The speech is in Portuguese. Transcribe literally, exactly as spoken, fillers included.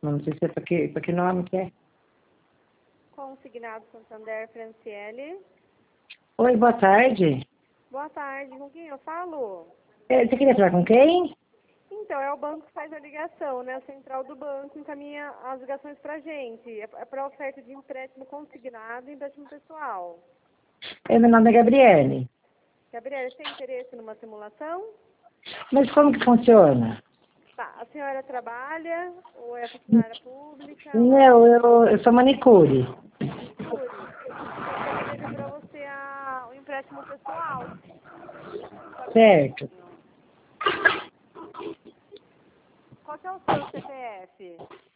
Não sei se é para que, para que nome que é. Consignado Santander Franciele. Oi, boa tarde. Boa tarde, com quem eu falo? É, você queria falar com quem? Então, é o banco que faz a ligação, né? A central do banco encaminha as ligações pra gente. É é para oferta de empréstimo consignado e empréstimo pessoal. É, meu nome é Gabriele. Gabriela, você tem interesse numa simulação? Mas como que funciona? Tá, a senhora trabalha ou é funcionária pública ou é Não, eu, eu sou manicure. manicure? Então, seria para você a, o empréstimo pessoal. Só que um Certo. pouquinho. Qual que é o seu C P F?